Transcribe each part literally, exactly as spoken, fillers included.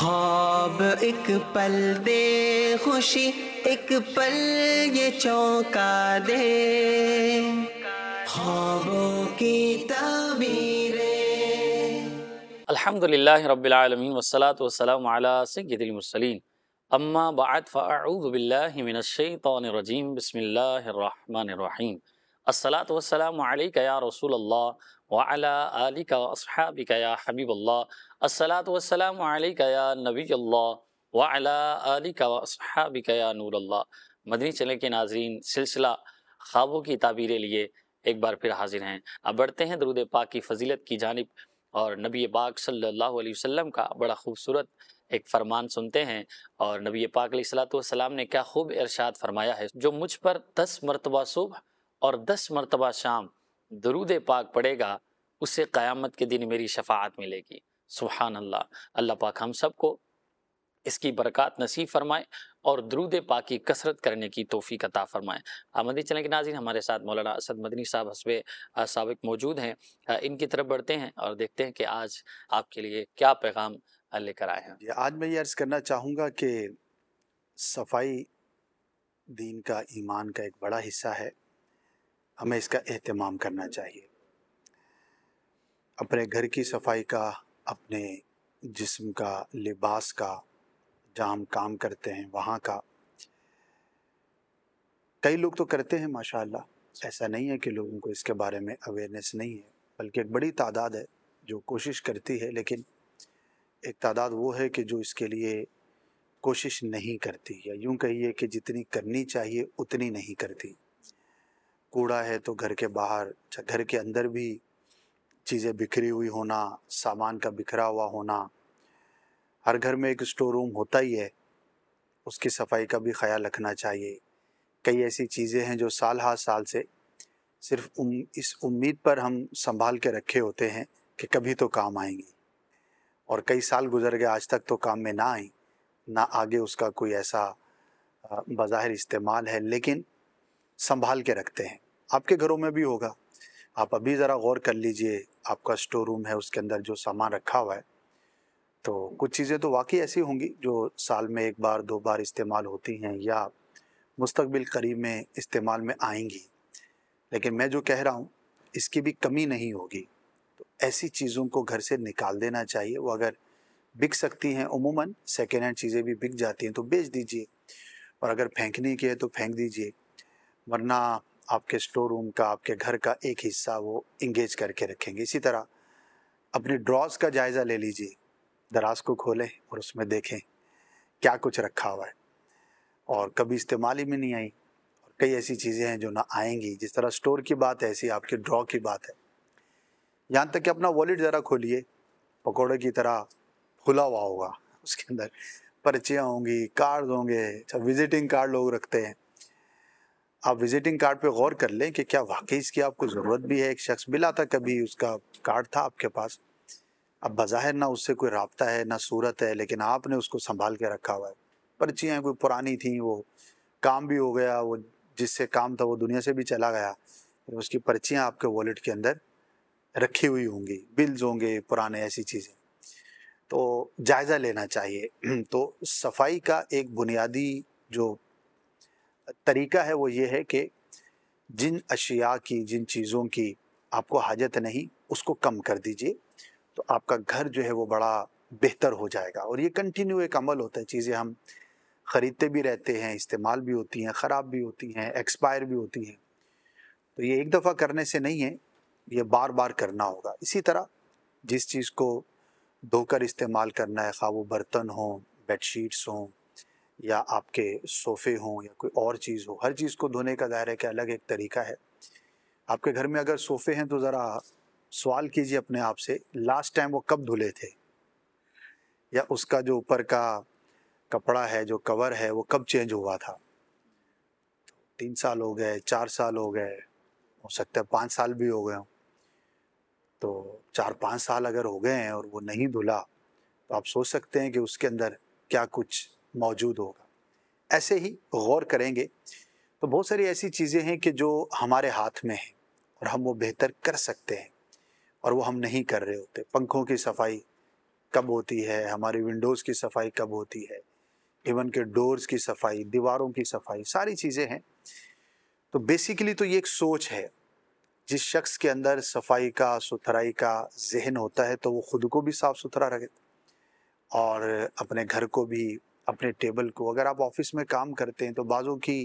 ख्वाब एक पल दे खुशी, एक पल ये चौंका दे, ख्वाबों की ताबीरें। अल्हम्दुलिल्लाहि रब्बिल आलमीन वस्सलातु वस्सलामु अला सय्यिदिल मुरसलीन अम्मा बअद फ़अऊज़ु बिल्लाहि मिनश शैतानिर रजीम बिस्मिल्लाहिर रहमानिर रहीम अस्सलातु वस्सलामु अलैका या रसूलल्लाह व अला आलिका व अस्हाबिका या हबीबल्लाह अस्सलातु वस्सलामु अलैका या नबियल्लाह व अला आलिका व अस्हाबिका या नूरल्लाह। मदनी चैनल के नाज़रीन, सिलसिला ख्वाबों की ताबीरें लिए एक बार फिर हाजिर हैं। अब बढ़ते हैं दरूद पाक की फजीलत की जानिब और नबी पाक सल्लल्लाहु अलैहि वसल्लम का बड़ा खूबसूरत एक फरमान सुनते हैं। और नबी पाक अलैहिस्सलातु वस्सलाम ने क्या खूब इरशाद फरमाया है, जो मुझ पर दस मरतबा सुबह और दस मरतबा शाम दरूद पाक पढ़ेगा उसे क़यामत के दिन मेरी शफाअत मिलेगी। सुभान अल्लाह। अल्लाह पाक हम सबको इसकी बरकत नसीब फरमाए और दरूद पाक की कसरत करने की तौफीक अता फरमाए। मदनी चैनल के नाज़रीन, हमारे साथ मौलाना असद मदनी साहब हस्बे साबिक मौजूद हैं। इनकी तरफ बढ़ते हैं और देखते हैं कि आज आपके लिए क्या पैगाम लेकर आए हैं। आज मैं ये अर्ज़ करना चाहूँगा कि सफाई दीन का, ईमान का एक बड़ा हिस्सा है। हमें इसका एहतमाम करना चाहिए। अपने घर की सफाई का, अपने जिस्म का, लिबास का, जहाँ हम काम करते हैं वहाँ का। कई लोग तो करते हैं माशाअल्लाह, ऐसा नहीं है कि लोगों को इसके बारे में अवेयरनेस नहीं है, बल्कि एक बड़ी तादाद है जो कोशिश करती है, लेकिन एक तादाद वो है कि जो इसके लिए कोशिश नहीं करती, या यूं कहिए कि जितनी करनी चाहिए उतनी नहीं करती। कूड़ा है तो घर के बाहर, घर के अंदर भी चीज़ें बिखरी हुई होना, सामान का बिखरा हुआ होना। हर घर में एक स्टोर रूम होता ही है, उसकी सफाई का भी ख्याल रखना चाहिए। कई ऐसी चीज़ें हैं जो साल हर साल से सिर्फ उम, इस उम्मीद पर हम संभाल के रखे होते हैं कि कभी तो काम आएंगी, और कई साल गुजर गए आज तक तो काम में ना आई, ना आगे उसका कोई ऐसा बज़ाहिर इस्तेमाल है, लेकिन संभाल के रखते हैं। आपके घरों में भी होगा। आप अभी ज़रा गौर कर लीजिए, आपका स्टोर रूम है, उसके अंदर जो सामान रखा हुआ है, तो कुछ चीज़ें तो वाकई ऐसी होंगी जो साल में एक बार दो बार इस्तेमाल होती हैं या मुस्तकबिल करीब में इस्तेमाल में आएंगी, लेकिन मैं जो कह रहा हूँ इसकी भी कमी नहीं होगी। तो ऐसी चीज़ों को घर से निकाल देना चाहिए। वो अगर बिक सकती हैं, उमूमन सेकेंड हैंड चीज़ें भी बिक जाती हैं, तो बेच दीजिए, और अगर फेंकने की है तो फेंक दीजिए, वरना आपके स्टोर रूम का, आपके घर का एक हिस्सा वो इंगेज करके रखेंगे। इसी तरह अपने ड्रॉज का जायज़ा ले लीजिए, दराज को खोलें और उसमें देखें क्या कुछ रखा हुआ है और कभी इस्तेमाल ही में नहीं आई, और कई ऐसी चीज़ें हैं जो ना आएंगी। जिस तरह स्टोर की बात है, ऐसी आपके ड्रॉ की बात है। यहाँ तक कि अपना वॉलेट ज़रा खोलिए, पकौड़े की तरह खुला हुआ होगा, उसके अंदर पर्चियाँ होंगी, कार्ड होंगे। अच्छा, विजिटिंग कार्ड लोग रखते हैं। आप विजिटिंग कार्ड पे गौर कर लें कि क्या वाकई इसकी आपको ज़रूरत भी है। एक शख्स मिला था, कभी उसका कार्ड था आपके पास, अब बज़ाहिर ना उससे कोई राब्ता है ना सूरत है, लेकिन आपने उसको संभाल के रखा हुआ है। पर्चियाँ कोई पुरानी थी, वो काम भी हो गया, वो जिससे काम था वो दुनिया से भी चला गया, तो उसकी पर्चियाँ आपके वॉलेट के अंदर रखी हुई होंगी, बिल्स होंगे पुराने, ऐसी चीज़ें। तो जायज़ा लेना चाहिए। तो सफाई का एक बुनियादी जो तरीका है वो ये है कि जिन अशिया की, जिन चीज़ों की आपको हाजत नहीं, उसको कम कर दीजिए, तो आपका घर जो है वो बड़ा बेहतर हो जाएगा। और ये कंटिन्यू एक अमल होता है। चीज़ें हम ख़रीदते भी रहते हैं, इस्तेमाल भी होती हैं, ख़राब भी होती हैं, एक्सपायर भी होती हैं। तो ये एक दफ़ा करने से नहीं है, ये बार बार करना होगा। इसी तरह जिस चीज़ को धोकर इस्तेमाल करना है, खा वो बर्तन हों, बेडशीट्स हों, या आपके सोफ़े हों, या कोई और चीज़ हो, हर चीज़ को धोने का दायरा के अलग एक तरीका है। आपके घर में अगर सोफ़े हैं तो ज़रा सवाल कीजिए अपने आप से, लास्ट टाइम वो कब धुले थे, या उसका जो ऊपर का कपड़ा है, जो कवर है, वो कब चेंज हुआ था। तीन साल हो गए, चार साल हो गए, हो सकता है पाँच साल भी हो गए हों। तो चार पाँच साल अगर हो गए हैं और वो नहीं धुला, तो आप सोच सकते हैं कि उसके अंदर क्या कुछ मौजूद होगा। ऐसे ही गौर करेंगे तो बहुत सारी ऐसी चीज़ें हैं कि जो हमारे हाथ में हैं और हम वो बेहतर कर सकते हैं, और वो हम नहीं कर रहे होते। पंखों की सफाई کب ہوتی ہے, ہماری ونڈوز کی صفائی کب ہوتی ہے, ایون کہ ڈورز کی صفائی, دیواروں کی صفائی, ساری چیزیں ہیں. تو بیسیکلی تو یہ ایک سوچ ہے. جس شخص کے اندر صفائی کا, ستھرائی کا ذہن ہوتا ہے تو وہ خود کو بھی صاف ستھرا رکھے اور اپنے گھر کو بھی, اپنے ٹیبل کو. اگر آپ آفس میں کام کرتے ہیں تو بعضوں کی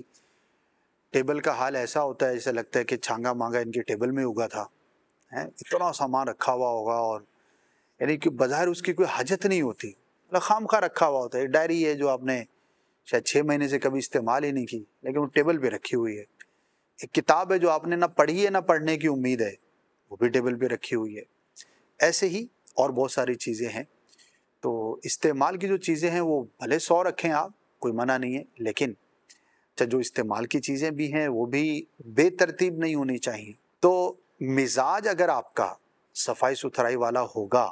ٹیبل کا حال ایسا ہوتا ہے جیسے لگتا ہے کہ چھانگا مانگا ان کے ٹیبل میں اگا تھا, اتنا سامان رکھا ہوا ہوگا, اور یعنی کہ بظاہر اس کی کوئی حاجت نہیں ہوتی, خام خواہ رکھا ہوا ہوتا ہے. ڈائری ہے جو آپ نے شاید چھ مہینے سے کبھی استعمال ہی نہیں کی, لیکن وہ ٹیبل پہ رکھی ہوئی ہے. ایک کتاب ہے جو آپ نے نہ پڑھی ہے نہ پڑھنے کی امید ہے, وہ بھی ٹیبل پہ رکھی ہوئی ہے. ایسے ہی اور بہت ساری چیزیں ہیں. تو استعمال کی جو چیزیں ہیں وہ بھلے سو رکھیں آپ, کوئی منع نہیں ہے, لیکن جو استعمال کی چیزیں بھی ہیں وہ بھی بے ترتیب نہیں ہونی چاہیے. تو مزاج اگر آپ کا صفائی ستھرائی والا ہوگا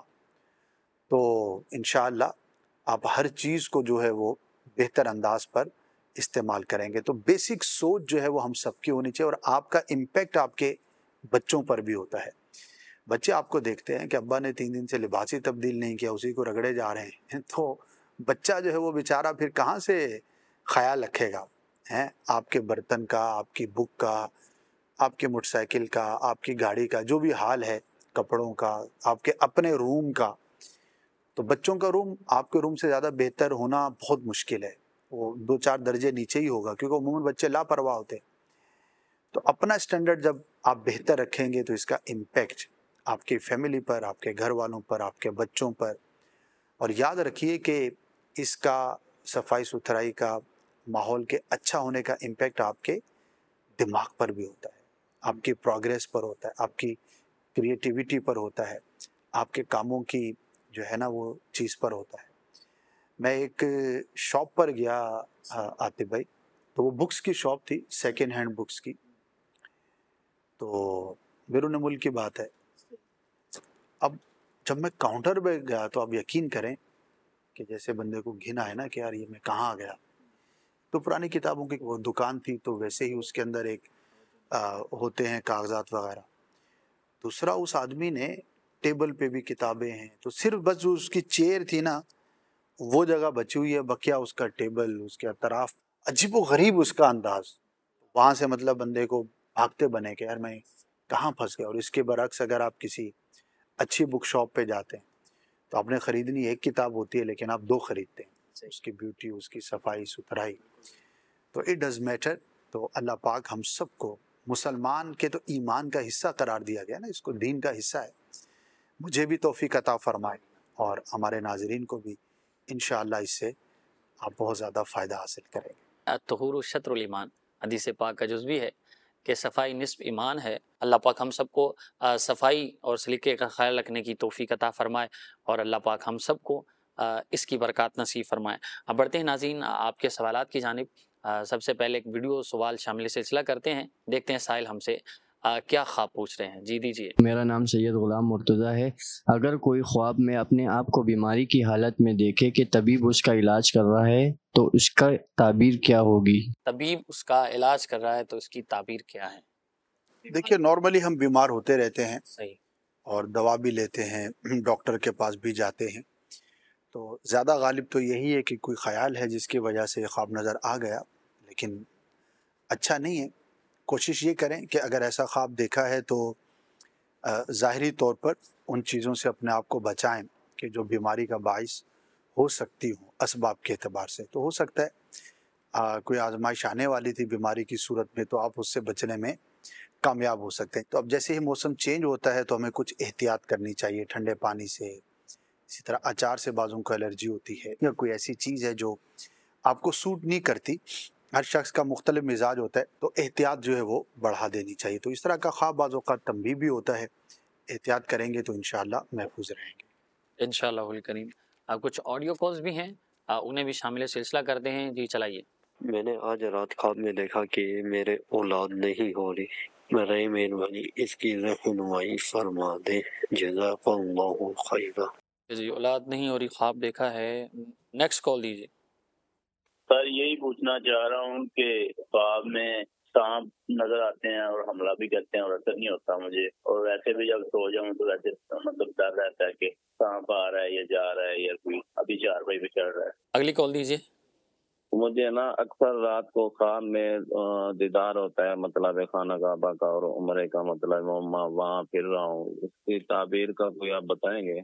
تو انشاءاللہ آپ ہر چیز کو جو ہے وہ بہتر انداز پر استعمال کریں گے. تو بیسک سوچ جو ہے وہ ہم سب کی ہونی چاہیے, اور آپ کا امپیکٹ آپ کے بچوں پر بھی ہوتا ہے. بچے آپ کو دیکھتے ہیں کہ ابا نے تین دن سے لباس ہی تبدیل نہیں کیا, اسی کو رگڑے جا رہے ہیں, تو بچہ جو ہے وہ بیچارہ پھر کہاں سے خیال رکھے گا ہیں آپ کے برتن کا, آپ کی بک کا, آپ کے موٹر سائیکل کا, آپ کی گاڑی کا, جو بھی حال ہے, کپڑوں کا, آپ کے اپنے روم کا. تو بچوں کا روم آپ کے روم سے زیادہ بہتر ہونا بہت مشکل ہے, وہ دو چار درجے نیچے ہی ہوگا, کیونکہ عموماً بچے لاپرواہ ہوتے ہیں. تو اپنا اسٹینڈرڈ جب آپ بہتر رکھیں گے تو اس کا امپیکٹ آپ کی فیملی پر, آپ کے گھر والوں پر, آپ کے بچوں پر. اور یاد رکھیے کہ اس کا صفائی ستھرائی کا ماحول کے اچھا ہونے کا امپیکٹ آپ کے دماغ پر بھی ہوتا ہے, آپ کی پروگریس پر ہوتا ہے, آپ کی کریٹیویٹی پر ہوتا ہے, آپ کے کاموں کی جو ہے نا وہ چیز پر ہوتا ہے. میں ایک شاپ پر گیا عاطف بھائی, تو وہ بکس کی شاپ تھی, سیکنڈ ہینڈ بکس کی. تو بیرون ملک کی بات ہے. اب جب میں کاؤنٹر پہ گیا تو آپ یقین کریں کہ جیسے بندے کو گھن آئے نا کہ یار یہ میں کہاں آ گیا. تو پرانی کتابوں کی وہ دکان تھی, تو ویسے ہی اس کے اندر ایک آ, ہوتے ہیں کاغذات وغیرہ. دوسرا اس آدمی نے ٹیبل پہ بھی کتابیں ہیں, تو صرف بس جو اس کی چیئر تھی نا وہ جگہ بچی ہوئی ہے, بقیہ اس کا ٹیبل, اس کے اطراف عجیب و غریب اس کا انداز. وہاں سے مطلب بندے کو بھاگتے بنے کہ یار میں کہاں پھنس گیا. اور اس کے برعکس اگر آپ کسی اچھی بک شاپ پہ جاتے ہیں تو آپ نے خریدنی ایک کتاب ہوتی ہے, لیکن آپ دو خریدتے ہیں, اس کی بیوٹی, اس کی صفائی ستھرائی. تو اٹ ڈز میٹر. تو اللہ پاک ہم سب کو, مسلمان کے تو ایمان کا حصہ قرار دیا گیا نا, اس کو دین کا حصہ ہے. مجھے بھی توفیق عطا فرمائے اور ہمارے ناظرین کو بھی, انشاءاللہ اس سے آپ بہت زیادہ فائدہ حاصل کریں گے. الطہور شطر الایمان, حدیث پاک کا جزوی ہے کہ صفائی نصف ایمان ہے. اللہ پاک ہم سب کو صفائی اور سلیقے کا خیال رکھنے کی توفیق عطا فرمائے, اور اللہ پاک ہم سب کو اس کی برکات نصیب فرمائے. اب بڑھتے ہیں ناظرین آپ کے سوالات کی جانب. سب سے پہلے ایک ویڈیو سوال شامل سلسلہ کرتے ہیں, دیکھتے ہیں سائل ہم سے کیا خواب پوچھ رہے ہیں. جی دیجیے. میرا نام سید غلام مرتضیٰ ہے. اگر کوئی خواب میں اپنے آپ کو بیماری کی حالت میں دیکھے کہ طبیب اس کا علاج کر رہا ہے تو اس کا تعبیر کیا ہوگی؟ طبیب اس کا علاج کر رہا ہے تو اس کی تعبیر کیا ہے؟ دیکھیے نارملی ہم بیمار ہوتے رہتے ہیں صحیح, اور دوا بھی لیتے ہیں, ڈاکٹر کے پاس بھی جاتے ہیں. تو زیادہ غالب تو یہی ہے کہ کوئی خیال ہے جس کی وجہ سے خواب نظر آ گیا, لیکن اچھا نہیں ہے. کوشش یہ کریں کہ اگر ایسا خواب دیکھا ہے تو ظاہری طور پر ان چیزوں سے اپنے آپ کو بچائیں کہ جو بیماری کا باعث ہو سکتی ہوں اسباب کے اعتبار سے. تو ہو سکتا ہے آ, کوئی آزمائش آنے والی تھی بیماری کی صورت میں, تو آپ اس سے بچنے میں کامیاب ہو سکتے ہیں. تو اب جیسے ہی موسم چینج ہوتا ہے تو ہمیں کچھ احتیاط کرنی چاہیے, ٹھنڈے پانی سے, اسی طرح اچار سے بعضوں کو الرجی ہوتی ہے, یا کوئی ایسی چیز ہے جو آپ کو سوٹ نہیں کرتی. ہر شخص کا مختلف مزاج ہوتا ہے, تو احتیاط جو ہے وہ بڑھا دینی چاہیے. تو اس طرح کا خواب بعض اوقات تنبیہ بھی ہوتا ہے, احتیاط کریں گے تو انشاءاللہ محفوظ رہیں گے انشاءاللہ الکریم. کچھ آڈیو کالز بھی ہیں, انہیں بھی شامل سلسلہ کرتے ہیں. جی چلائیے. میں نے آج رات خواب میں دیکھا کہ میرے اولاد نہیں ہو رہی. برائے مہربانی اس کی رہنمائی فرما دیں, جزاک اللہ خیرا. جی اولاد نہیں ہو رہی, خواب دیکھا ہے. نیکسٹ کال دیجیے. سر یہی پوچھنا چاہ رہا ہوں کہ خواب میں سانپ نظر آتے ہیں اور حملہ بھی کرتے ہیں اور اثر نہیں ہوتا مجھے, اور ویسے بھی جب سو جاؤں تو ویسے مطلب ڈر رہتا ہے کہ سانپ آ رہا ہے یا جا رہا ہے یا کوئی ابھی چارپائی پہ چڑھ رہا ہے۔ اگلی کال دیجیے۔ مجھے نا اکثر رات کو خواب میں دیدار ہوتا ہے مطلب خانہ کعبہ کا اور عمرے کا، مطلب میں وہاں پھر رہا ہوں، اس کی تعبیر کا کوئی آپ بتائیں گے؟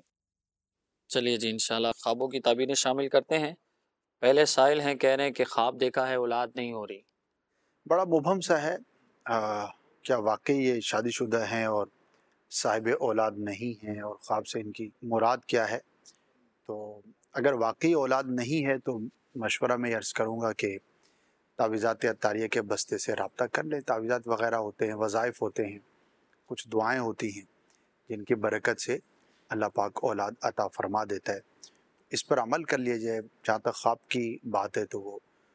چلیے جی، انشاءاللہ خوابوں کی تعبیریں شامل کرتے ہیں۔ پہلے سائل ہیں، کہہ رہے ہیں کہ خواب دیکھا ہے اولاد نہیں ہو رہی۔ بڑا مبہم سا ہے، آ, کیا واقعی یہ شادی شدہ ہیں اور صاحب اولاد نہیں ہیں، اور خواب سے ان کی مراد کیا ہے؟ تو اگر واقعی اولاد نہیں ہے تو مشورہ میں عرض کروں گا کہ تعویذات عطاریہ کے بستے سے رابطہ کر لیں۔ تعویذات وغیرہ ہوتے ہیں، وظائف ہوتے ہیں، کچھ دعائیں ہوتی ہیں جن کی برکت سے اللہ پاک اولاد عطا فرما دیتا ہے، اس پر عمل کر لیا جائے۔ جہاں تک خواب کی بات ہے تو وہ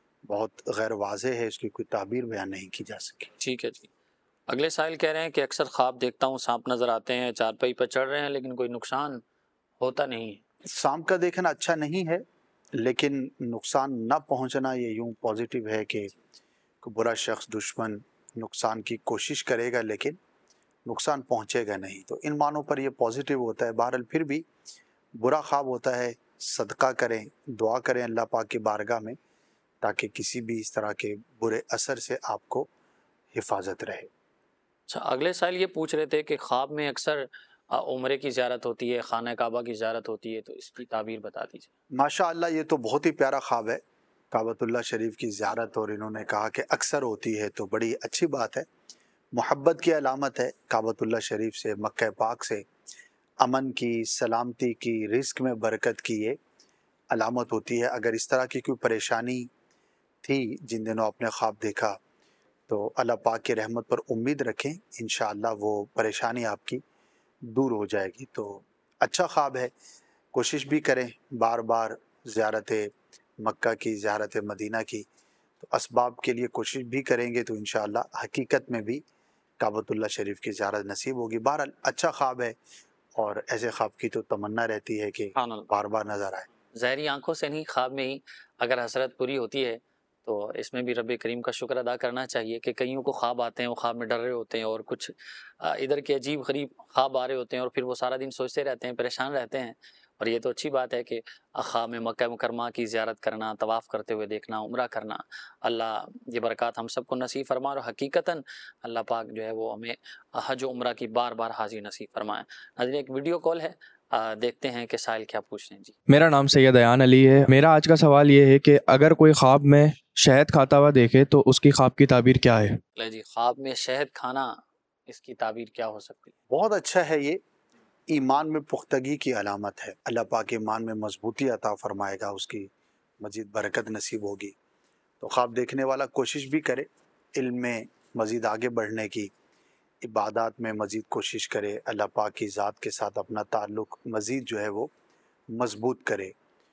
بہت غیر واضح ہے، اس کی کوئی تعبیر بیان نہیں کی جا سکی۔ ٹھیک ہے جی۔ اگلے سائل کہہ رہے ہیں کہ اکثر خواب دیکھتا ہوں، سانپ نظر آتے ہیں، چارپائی پر چڑھ رہے ہیں لیکن کوئی نقصان ہوتا نہیں ہے۔ سانپ کا دیکھنا اچھا نہیں ہے، لیکن نقصان نہ پہنچنا یہ یوں پازیٹیو ہے کہ کوئی برا شخص دشمن نقصان کی کوشش کرے گا لیکن نقصان پہنچے گا نہیں، تو ان معنوں پر یہ پازیٹیو ہوتا ہے۔ بہرحال پھر بھی برا خواب ہوتا ہے، صدقہ کریں، دعا کریں اللہ پاک کی بارگاہ میں تاکہ کسی بھی اس طرح کے برے اثر سے آپ کو حفاظت رہے۔ اچھا، اگلے سائل یہ پوچھ رہے تھے کہ خواب میں اکثر عمرے کی زیارت ہوتی ہے، خانہ کعبہ کی زیارت ہوتی ہے، تو اس کی تعبیر بتا دیجیے۔ ماشاء اللہ، یہ تو بہت ہی پیارا خواب ہے، کعبۃ اللہ شریف کی زیارت، اور انہوں نے کہا کہ اکثر ہوتی ہے تو بڑی اچھی بات ہے، محبت کی علامت ہے۔ کعبۃ اللہ شریف سے، مکہ پاک سے امن کی، سلامتی کی، رزق میں برکت کی یہ علامت ہوتی ہے۔ اگر اس طرح کی کوئی پریشانی تھی جن دنوں آپ نے خواب دیکھا تو اللہ پاک کی رحمت پر امید رکھیں، انشاءاللہ وہ پریشانی آپ کی دور ہو جائے گی۔ تو اچھا خواب ہے، کوشش بھی کریں بار بار زیارت مکہ کی، زیارت مدینہ کی، تو اسباب کے لیے کوشش بھی کریں گے تو انشاءاللہ حقیقت میں بھی کعبۃ اللہ شریف کی زیارت نصیب ہوگی۔ بہرحال اچھا خواب ہے، اور ایسے خواب کی تو تمنا رہتی ہے کہ سبحان اللہ۔ بار بار نظر آئے۔ ظاہری آنکھوں سے نہیں، خواب میں ہی اگر حسرت پوری ہوتی ہے تو اس میں بھی رب کریم کا شکر ادا کرنا چاہیے کہ کئیوں کو خواب آتے ہیں، وہ خواب میں ڈر رہے ہوتے ہیں، اور کچھ ادھر کے عجیب غریب خواب آ رہے ہوتے ہیں، اور پھر وہ سارا دن سوچتے رہتے ہیں، پریشان رہتے ہیں۔ اور یہ تو اچھی بات ہے کہ خواب میں مکہ مکرمہ کی زیارت کرنا، طواف کرتے ہوئے دیکھنا، عمرہ کرنا، اللہ یہ برکات ہم سب کو نصیب فرمائے، اور حقیقتاً اللہ پاک جو ہے وہ ہمیں حج و عمرہ کی بار بار حاضری نصیب فرمائے۔ ناظرین، ایک ویڈیو کال ہے، دیکھتے ہیں کہ سائل کیا پوچھ رہے ہیں۔ جی، میرا نام سید ایان علی ہے۔ میرا آج کا سوال یہ ہے کہ اگر کوئی خواب میں شہد کھاتا ہوا دیکھے تو اس کی خواب کی تعبیر کیا ہے؟ جی، خواب میں شہد کھانا، اس کی تعبیر کیا ہو سکتی ہے؟ بہت اچھا ہے، یہ ایمان میں پختگی کی علامت ہے۔ اللہ پاک ایمان میں مضبوطی عطا فرمائے گا، اس کی مزید برکت نصیب ہوگی۔ تو خواب دیکھنے والا کوشش بھی کرے علم میں مزید آگے بڑھنے کی، عبادات میں مزید کوشش کرے، اللہ پاک کی ذات کے ساتھ اپنا تعلق مزید جو ہے وہ مضبوط کرے،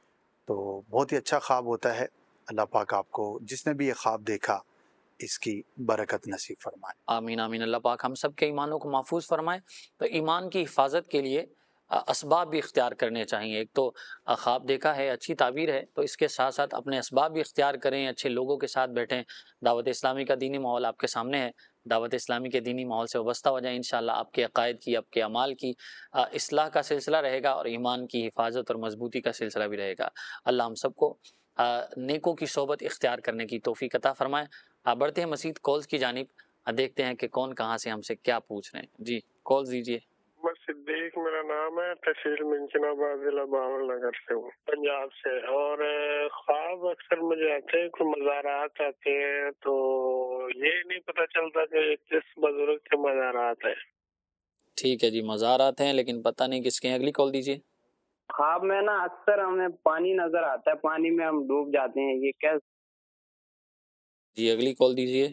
تو بہت ہی اچھا خواب ہوتا ہے۔ اللہ پاک آپ کو، جس نے بھی یہ خواب دیکھا، اس کی برکت نصیب فرمائے۔ آمین آمین۔ اللہ پاک ہم سب کے ایمانوں کو محفوظ فرمائے۔ تو ایمان کی حفاظت کے لیے اسباب بھی اختیار کرنے چاہیے۔ ایک تو خواب دیکھا ہے، اچھی تعبیر ہے، تو اس کے ساتھ ساتھ اپنے اسباب بھی اختیار کریں، اچھے لوگوں کے ساتھ بیٹھیں۔ دعوت اسلامی کا دینی ماحول آپ کے سامنے ہے، دعوت اسلامی کے دینی ماحول سے وابستہ ہو جائیں، انشاءاللہ آپ کے عقائد کی، آپ کے اعمال کی اصلاح کا سلسلہ رہے گا، اور ایمان کی حفاظت اور مضبوطی کا سلسلہ بھی رہے گا۔ اللہ ہم سب کو نیکوں کی صحبت اختیار کرنے کی توفیق عطا فرمائے۔ بڑھتے ہیں مزید کالز کی جانب، دیکھتے ہیں کہ کون کہاں سے ہم سے کیا پوچھ رہے ہیں۔ جی، کالز دیجیے۔ میں صدیق میرا نام ہے، تحصیل منچن آباد، ضلع بہاول نگر سے ہوں، پنجاب سے، اور خواب اکثر مجھے آتے ہیں، کوئی مزارات آتے ہیں، تو یہ نہیں پتہ چلتا کہ کس بزرگ کے مزارات ہیں۔ ٹھیک ہے جی، مزارات ہیں لیکن پتہ نہیں کس کے ہیں۔ اگلی کال دیجیے۔ خواب میں نا اکثر ہمیں پانی نظر آتا ہے، پانی میں ہم ڈوب جاتے ہیں، یہ کیا؟ جی، اگلی کال دیجیے۔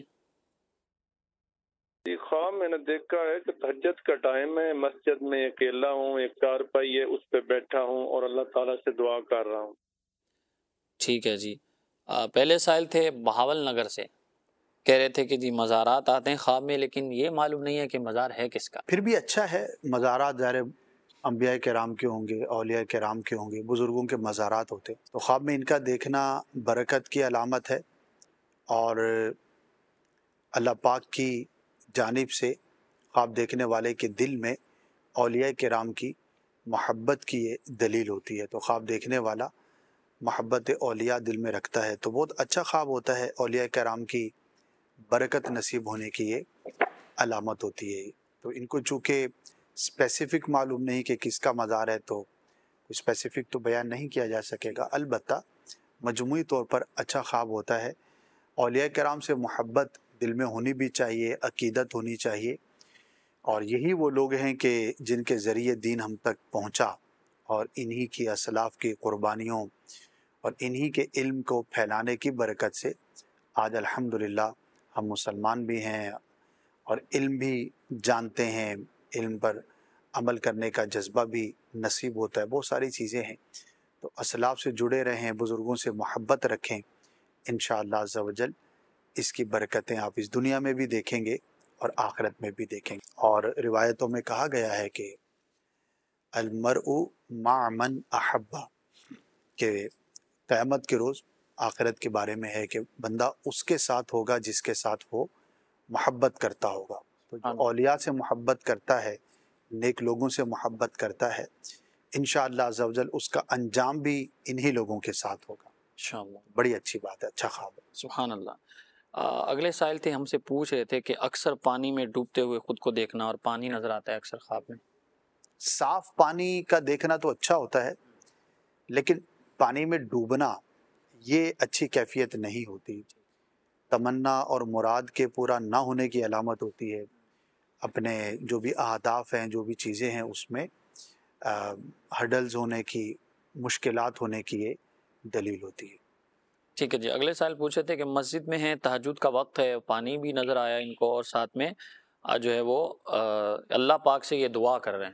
جی، خواب میں نے دیکھا ہے کہ تہجد کا ٹائم ہے، مسجد میں اکیلا ہوں، ایک چارپائی ہے، اس پہ بیٹھا ہوں اور اللہ تعالیٰ سے دعا کر رہا ہوں۔ ٹھیک ہے جی۔ پہلے سائل تھے بہاول نگر سے، کہہ رہے تھے کہ جی مزارات آتے ہیں خواب میں، لیکن یہ معلوم نہیں ہے کہ مزار ہے کس کا۔ پھر بھی اچھا ہے، مزارات ظاہر انبیاء کرام کے ہوں گے، اولیاء کرام کے ہوں گے، بزرگوں کے مزارات ہوتے، تو خواب میں ان کا دیکھنا برکت کی علامت ہے، اور اللہ پاک کی جانب سے خواب دیکھنے والے کے دل میں اولیاء کرام کی محبت کی یہ دلیل ہوتی ہے۔ تو خواب دیکھنے والا محبت اولیاء دل میں رکھتا ہے تو بہت اچھا خواب ہوتا ہے، اولیاء کرام کی برکت نصیب ہونے کی یہ علامت ہوتی ہے۔ تو ان کو چونکہ اسپیسیفک معلوم نہیں کہ کس کا مزار ہے تو اسپیسیفک تو بیان نہیں کیا جا سکے گا، البتہ مجموعی طور پر اچھا خواب ہوتا ہے۔ اولیاء کرام سے محبت دل میں ہونی بھی چاہیے، عقیدت ہونی چاہیے، اور یہی وہ لوگ ہیں کہ جن کے ذریعے دین ہم تک پہنچا، اور انہی کی اسلاف کی قربانیوں اور انہی کے علم کو پھیلانے کی برکت سے آج الحمدللہ ہم مسلمان بھی ہیں اور علم بھی جانتے ہیں، علم پر عمل کرنے کا جذبہ بھی نصیب ہوتا ہے، بہت ساری چیزیں ہیں۔ تو اسلاف سے جڑے رہیں، بزرگوں سے محبت رکھیں، انشاءاللہ عز و جل اس کی برکتیں آپ اس دنیا میں بھی دیکھیں گے اور آخرت میں بھی دیکھیں گے۔ اور روایتوں میں کہا گیا ہے کہ المرء مع من احبہ، کہ قیامت کے روز آخرت کے بارے میں ہے کہ بندہ اس کے ساتھ ہوگا جس کے ساتھ وہ محبت کرتا ہوگا۔ تو جو اولیاء سے محبت کرتا ہے، نیک لوگوں سے محبت کرتا ہے، انشاءاللہ عز و جل اس کا انجام بھی انہی لوگوں کے ساتھ ہوگا انشاءاللہ۔ بڑی اچھی بات ہے، اچھا خواب ہے۔ سبحان اللہ۔ آ، اگلے سائل تھے ہم سے پوچھ رہے تھے کہ اکثر پانی میں ڈوبتے ہوئے خود کو دیکھنا، اور پانی نظر آتا ہے اکثر خواب میں۔ صاف پانی کا دیکھنا تو اچھا ہوتا ہے، لیکن پانی میں ڈوبنا یہ اچھی کیفیت نہیں ہوتی، تمنا اور مراد کے پورا نہ ہونے کی علامت ہوتی ہے، اپنے جو بھی اہداف ہیں، جو بھی چیزیں ہیں اس میں ہڈلز ہونے کی، مشکلات ہونے کی یہ دلیل ہوتی ہے۔ ٹھیک ہے جی۔ اگلے سال پوچھے تھے کہ مسجد میں ہیں، تہجد کا وقت ہے، پانی بھی نظر آیا ان کو، اور ساتھ میں جو ہے وہ اللہ پاک سے یہ دعا کر رہے ہیں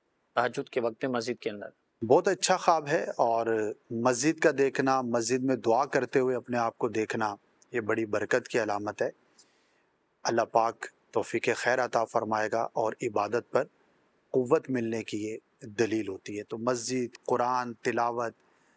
تہجد کے وقت میں مسجد کے اندر۔ بہت اچھا خواب ہے، اور مسجد کا دیکھنا، مسجد میں دعا کرتے ہوئے اپنے آپ کو دیکھنا، یہ بڑی برکت کی علامت ہے۔ اللہ پاک توفیق خیر عطا فرمائے گا، اور عبادت پر قوت ملنے کی یہ دلیل ہوتی ہے۔ تو مسجد، قرآن تلاوت،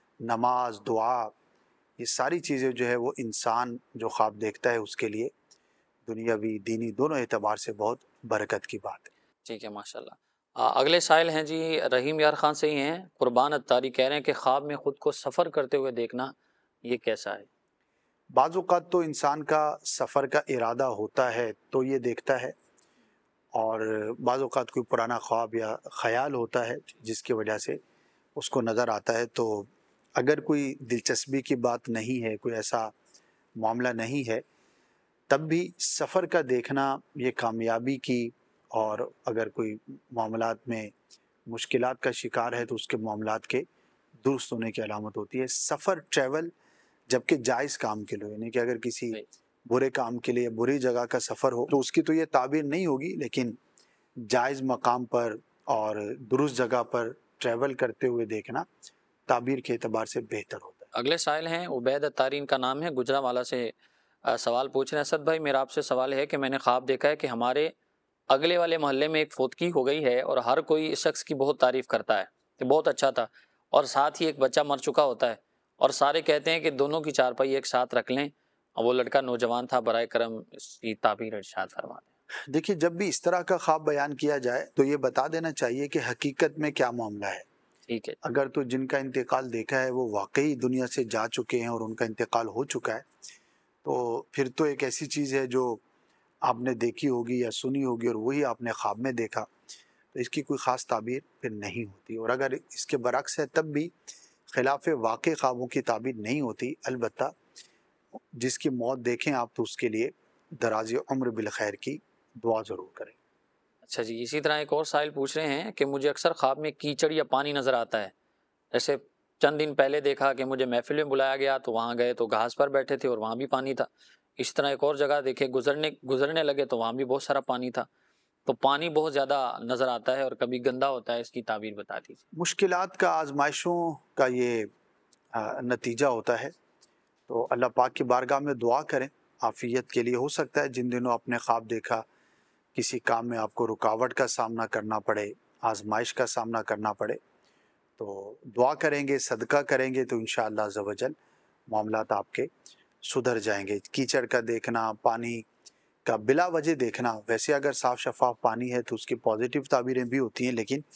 نماز، دعا، یہ ساری چیزیں جو ہے وہ انسان جو خواب دیکھتا ہے اس کے لیے دنیاوی دینی دونوں اعتبار سے بہت برکت کی بات ہے۔ ٹھیک ہے، ماشاءاللہ۔ اگلے سائل ہیں جی رحیم یار خان سے ہی ہیں، قربان اتاری، کہہ رہے ہیں کہ خواب میں خود کو سفر کرتے ہوئے دیکھنا یہ کیسا ہے؟ بعض اوقات تو انسان کا سفر کا ارادہ ہوتا ہے تو یہ دیکھتا ہے، اور بعض اوقات کوئی پرانا خواب یا خیال ہوتا ہے جس کی وجہ سے اس کو نظر آتا ہے۔ تو اگر کوئی دلچسپی کی بات نہیں ہے، کوئی ایسا معاملہ نہیں ہے، تب بھی سفر کا دیکھنا یہ کامیابی کی، اور اگر کوئی معاملات میں مشکلات کا شکار ہے تو اس کے معاملات کے درست ہونے کی علامت ہوتی ہے۔ سفر ٹریول جبکہ جائز کام کے لیے، یعنی کہ اگر کسی برے کام کے لیے بری جگہ کا سفر ہو تو اس کی تو یہ تعبیر نہیں ہوگی، لیکن جائز مقام پر اور درست جگہ پر ٹریول کرتے ہوئے دیکھنا تعبیر کے اعتبار سے بہتر ہوتا ہے۔ اگلے سائل ہیں عبید اتاری، ان کا نام ہے، گجرانوالہ سے سوال پوچھ رہے ہیں۔ اسد بھائی، میرا آپ سے سوال ہے کہ میں نے خواب دیکھا ہے کہ ہمارے اگلے والے محلے میں ایک فوتگی ہو گئی ہے، اور ہر کوئی اس شخص کی بہت تعریف کرتا ہے کہ بہت اچھا تھا، اور ساتھ ہی ایک بچہ مر چکا ہوتا ہے، اور سارے کہتے ہیں کہ دونوں کی چارپائی ایک ساتھ رکھ لیں، اور وہ لڑکا نوجوان تھا، برائے کرم اس کی تعبیر ارشاد فرما دیں۔ دیکھیے، جب بھی اس طرح کا خواب بیان کیا جائے تو یہ بتا دینا چاہیے کہ حقیقت میں کیا معاملہ ہے۔ ٹھیک ہے۔ اگر تو جن کا انتقال دیکھا ہے وہ واقعی دنیا سے جا چکے ہیں اور ان کا انتقال ہو چکا ہے، تو پھر تو ایک ایسی چیز ہے جو آپ نے دیکھی ہوگی یا سنی ہوگی اور وہی آپ نے خواب میں دیکھا، تو اس کی کوئی خاص تعبیر پھر نہیں ہوتی۔ اور اگر اس کے برعکس ہے تب بھی خلاف واقع خوابوں کی تعبیر نہیں ہوتی، البتہ جس کی موت دیکھیں آپ تو اس کے لیے دراز عمر بالخیر کی دعا ضرور کریں۔ اچھا جی، اسی طرح ایک اور سائل پوچھ رہے ہیں کہ مجھے اکثر خواب میں کیچڑ یا پانی نظر آتا ہے، جیسے چند دن پہلے دیکھا کہ مجھے محفل میں بلایا گیا تو وہاں گئے تو گھاس پر بیٹھے تھے اور وہاں بھی پانی تھا۔ اس طرح ایک اور جگہ دیکھے گزرنے گزرنے لگے تو وہاں بھی بہت سارا پانی تھا۔ تو پانی بہت زیادہ نظر آتا ہے اور کبھی گندا ہوتا ہے، اس کی تعبیر بتا دیجیے۔ مشکلات کا، آزمائشوں کا یہ نتیجہ ہوتا ہے، تو اللہ پاک کی بارگاہ میں دعا کریں عافیت کے لیے۔ ہو سکتا ہے جن دنوں آپ نے خواب دیکھا کسی کام میں آپ کو رکاوٹ کا سامنا کرنا پڑے، آزمائش کا سامنا کرنا پڑے، تو دعا کریں گے، صدقہ کریں گے تو انشاءاللہ عز و جل معاملات آپ کے سدھر جائیں گے۔ کیچڑ کا دیکھنا، پانی کا بلا وجہ دیکھنا، ویسے اگر صاف شفاف پانی ہے تو اس کی پازیٹیو تعبیریں بھی ہوتی ہیں، لیکن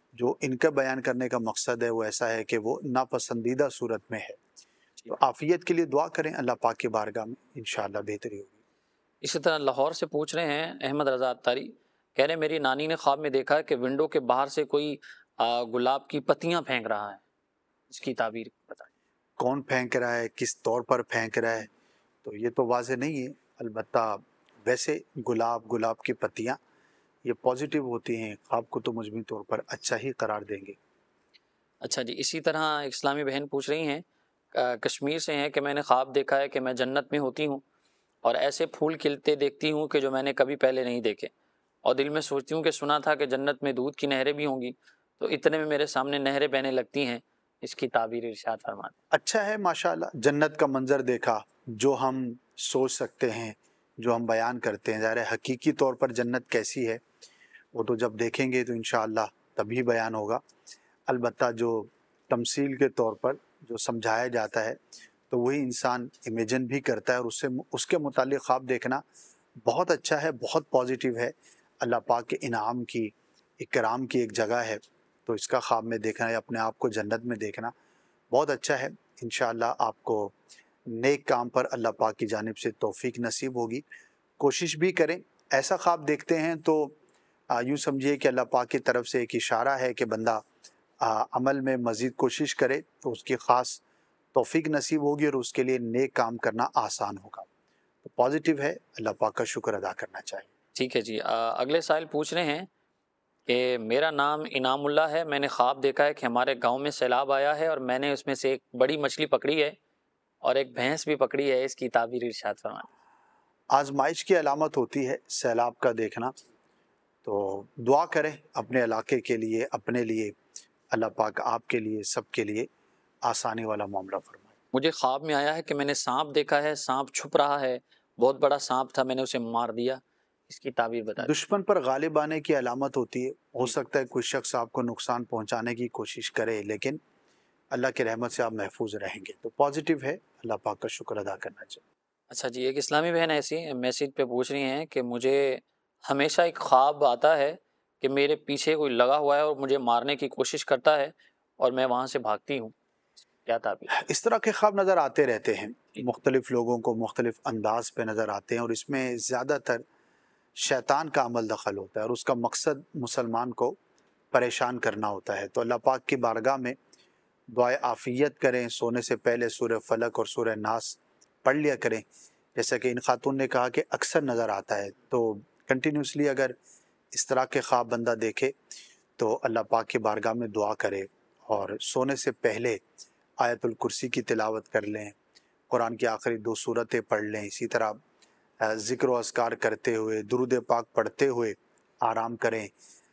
جو ان کا بیان کرنے کا مقصد ہے وہ ایسا ہے کہ وہ ناپسندیدہ صورت میں ہے. تو عافیت کے لیے دعا کریں اللہ پاک کی بارگاہ میں، انشاءاللہ بہتری ہوگی. اسی طرح لاہور سے پوچھ رہے ہیں احمد رضا اتاری، کہہ رہے ہیں میری نانی نے خواب میں دیکھا کہ ونڈو کے باہر سے کوئی آ, گلاب کی پتیاں پھینک رہا ہے، اس کی تعبیر بتائیں. کون پھینک رہا ہے، کس طور پر پھینک رہا ہے، تو یہ تو واضح نہیں ہے. البتہ ویسے گلاب گلاب کی پتیاں یہ پازیٹیو ہوتی ہیں، خواب کو تو مجموعی طور پر اچھا ہی قرار دیں گے. اچھا جی، اسی طرح ایک اسلامی بہن پوچھ رہی ہیں آ, کشمیر سے ہیں کہ میں نے خواب دیکھا ہے کہ میں جنت میں ہوتی ہوں اور ایسے پھول کھلتے دیکھتی ہوں کہ جو میں نے کبھی پہلے نہیں دیکھے، اور دل میں سوچتی ہوں کہ سنا تھا کہ جنت میں دودھ کی نہریں بھی ہوں گی، تو اتنے میں میرے سامنے نہریں بہنے لگتی ہیں، اس کی تعبیر ارشاد فرمائیں. اچھا ہے ماشاءاللہ، جنت کا منظر دیکھا جو ہم سوچ سکتے ہیں، جو ہم بیان کرتے ہیں. ظاہر ہے حقیقی طور پر جنت کیسی ہے وہ تو جب دیکھیں گے تو انشاءاللہ تبھی بیان ہوگا. البتہ جو تمثیل کے طور پر جو سمجھایا جاتا ہے تو وہی انسان امیجن بھی کرتا ہے، اور اس سے اس کے متعلق خواب دیکھنا بہت اچھا ہے، بہت پازیٹیو ہے. اللہ پاک کے انعام کی، اکرام کی ایک جگہ ہے، تو اس کا خواب میں دیکھنا یا اپنے آپ کو جنت میں دیکھنا بہت اچھا ہے. انشاءاللہ آپ کو نیک کام پر اللہ پاک کی جانب سے توفیق نصیب ہوگی. کوشش بھی کریں. ایسا خواب دیکھتے ہیں تو یوں سمجھیے کہ اللہ پاک کی طرف سے ایک اشارہ ہے کہ بندہ عمل میں مزید کوشش کرے تو اس کی خاص توفیق نصیب ہوگی اور اس کے لیے نیک کام کرنا آسان ہوگا. تو پازیٹیو ہے، اللہ پاک کا شکر ادا کرنا چاہیے. ٹھیک ہے جی. اگلے سائل پوچھ رہے ہیں کہ میرا نام انعام اللہ ہے، میں نے خواب دیکھا ہے کہ ہمارے گاؤں میں سیلاب آیا ہے اور میں نے اس میں سے ایک بڑی مچھلی پکڑی ہے اور ایک بھینس بھی پکڑی ہے، اس کی تعبیر ارشاد فرمائیں. آزمائش کی علامت ہوتی ہے سیلاب کا دیکھنا، تو دعا کریں اپنے علاقے کے لیے، اپنے لیے. اللہ پاک آپ کے لیے، سب کے لیے آسانی والا معاملہ فرمائے. مجھے خواب میں آیا ہے کہ میں نے سانپ دیکھا ہے، سانپ چھپ رہا ہے، بہت بڑا سانپ تھا، میں نے اسے مار دیا، اس کی تعبیر بتا دیں. دشمن پر غالب آنے کی علامت ہوتی ہے. ہو سکتا ہے کوئی شخص آپ کو نقصان پہنچانے کی کوشش کرے، لیکن اللہ کی رحمت سے آپ محفوظ رہیں گے. تو پازیٹیو ہے، اللہ پاک کا شکر ادا کرنا چاہیے. اچھا جی، ایک اسلامی بہن ایسی میسیج پہ پوچھ رہی ہیں کہ مجھے ہمیشہ ایک خواب آتا ہے کہ میرے پیچھے کوئی لگا ہوا ہے اور مجھے مارنے کی کوشش کرتا ہے اور میں وہاں سے بھاگتی ہوں، کیا تعبیر؟ اس طرح کے خواب نظر آتے رہتے ہیں، مختلف لوگوں کو مختلف انداز پہ نظر آتے ہیں، اور اس میں زیادہ تر شیطان کا عمل دخل ہوتا ہے اور اس کا مقصد مسلمان کو پریشان کرنا ہوتا ہے. تو اللہ پاک کی بارگاہ میں دعائے عافیت کریں. سونے سے پہلے سورہ فلق اور سورہ ناس پڑھ لیا کریں، جیسا کہ ان خاتون نے کہا کہ اکثر نظر آتا ہے. تو کنٹینیوسلی اگر اس طرح کے خواب بندہ دیکھے تو اللہ پاک کی بارگاہ میں دعا کرے، اور سونے سے پہلے آیت الکرسی کی تلاوت کر لیں، قرآن کی آخری دو سورتیں پڑھ لیں. اسی طرح ذکر و اذکار کرتے ہوئے، درود پاک پڑھتے ہوئے آرام کریں.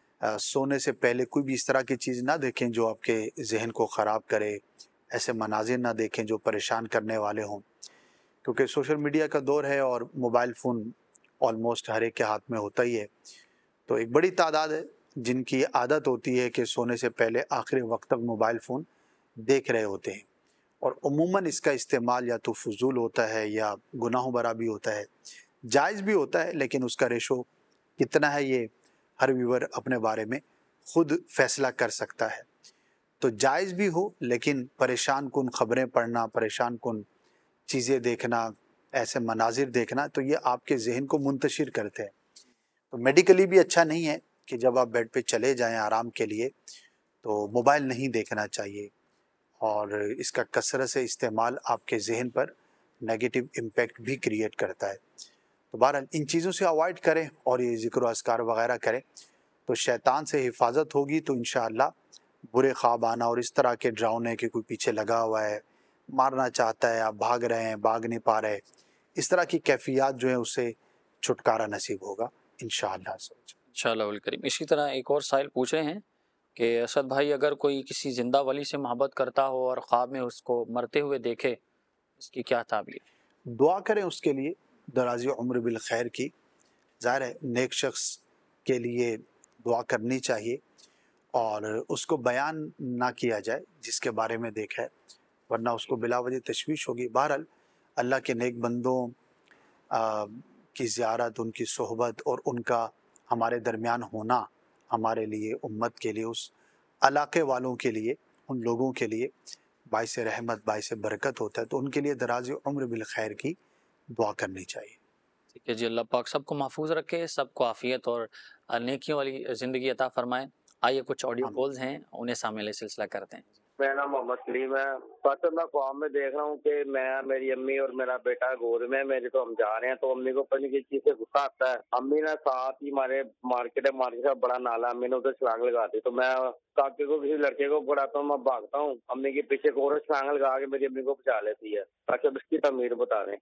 سونے سے پہلے کوئی بھی اس طرح کی چیز نہ دیکھیں جو آپ کے ذہن کو خراب کرے، ایسے مناظر نہ دیکھیں جو پریشان کرنے والے ہوں، کیونکہ سوشل میڈیا کا دور ہے اور موبائل فون آلموسٹ ہر ایک کے ہاتھ میں ہوتا ہی ہے. تو ایک بڑی تعداد ہے جن کی عادت ہوتی ہے کہ سونے سے پہلے آخری وقت تک موبائل فون دیکھ رہے ہوتے ہیں، اور عموماً اس کا استعمال یا تو فضول ہوتا ہے یا گناہوں برا بھی ہوتا ہے. جائز بھی ہوتا ہے، لیکن اس کا ریشو کتنا ہے یہ ہر ویور اپنے بارے میں خود فیصلہ کر سکتا ہے. تو جائز بھی ہو، لیکن پریشان کن خبریں پڑھنا، پریشان کن چیزیں دیکھنا، ایسے مناظر دیکھنا، تو یہ آپ کے ذہن کو منتشر کرتے ہیں. تو میڈیکلی بھی اچھا نہیں ہے کہ جب آپ بیڈ پہ چلے جائیں آرام کے لیے تو موبائل نہیں دیکھنا چاہیے، اور اس کا کثرت سے استعمال آپ کے ذہن پر نیگیٹو امپیکٹ بھی کریٹ کرتا ہے. تو بہرحال ان چیزوں سے اوائڈ کریں اور یہ ذکر و اذکار وغیرہ کریں تو شیطان سے حفاظت ہوگی. تو انشاءاللہ برے خواب آنا اور اس طرح کے ڈراؤنے کہ کوئی پیچھے لگا ہوا ہے، مارنا چاہتا ہے، آپ بھاگ رہے ہیں، بھاگ نہیں پا رہے، اس طرح کی کیفیات جو ہیں اس سے چھٹکارا نصیب ہوگا انشاءاللہ. انشاءاللہ الکریم. اسی طرح ایک اور سائل پوچھ رہے ہیں کہ اسد بھائی اگر کوئی کسی زندہ ولی سے محبت کرتا ہو اور خواب میں اس کو مرتے ہوئے دیکھے، اس کی کیا تعبیر؟ دعا کریں اس کے لیے درازی عمر بالخیر کی. ظاہر ہے نیک شخص کے لیے دعا کرنی چاہیے اور اس کو بیان نہ کیا جائے جس کے بارے میں دیکھا ہے، ورنہ اس کو بلا وجہ تشویش ہوگی. بہرحال اللہ کے نیک بندوں کی زیارت، ان کی صحبت اور ان کا ہمارے درمیان ہونا ہمارے لیے، امت کے لیے اس علاقے والوں کے لیے، ان لوگوں کے لیے باعث رحمت باعث برکت ہوتا ہے، تو ان کے لیے دراز عمر بالخیر کی دعا کرنی چاہیے۔ ٹھیک ہے جی، اللہ پاک سب کو محفوظ رکھے، سب کو عافیت اور نیکیوں والی زندگی عطا فرمائے۔ آئیے کچھ آڈیو کالز ہیں، انہیں شامل سلسلہ کرتے ہیں۔ میرا نام محمد سلیم ہے۔ پتہ میں خواب میں دیکھ رہا ہوں کہ میں، میری امی اور میرا بیٹا گود میں، میرے تو ہم جا رہے ہیں، تو امی کو پتہ نہیں کس چیز سے غصہ آتا ہے۔ امی نے ساتھ ہی ہمارے مارکیٹ ہے، مارکیٹ کا بڑا نالا، امی نے ادھر چھلانگ لگا دی، تو میں کاکے کو کسی لڑکے کو پکڑاتا ہوں، میں بھاگتا ہوں، امی کے پیچھے کو اور چھلانگ لگا کے میری امی کو بچا لیتی ہے، تاکہ اس کی تعمیر بتا دیں۔